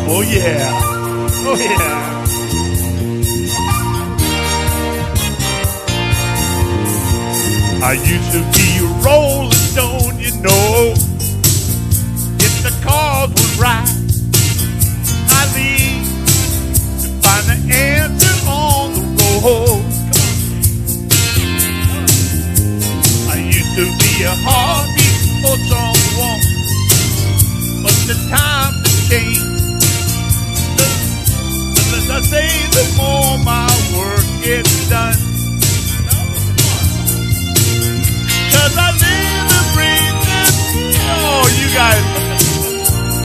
Oh yeah. Oh yeah. I used to be a rolling stone, you know. If the cause was right, I leave to find the answer on the road. I used to be a heartbeat for someone, but the times have changed.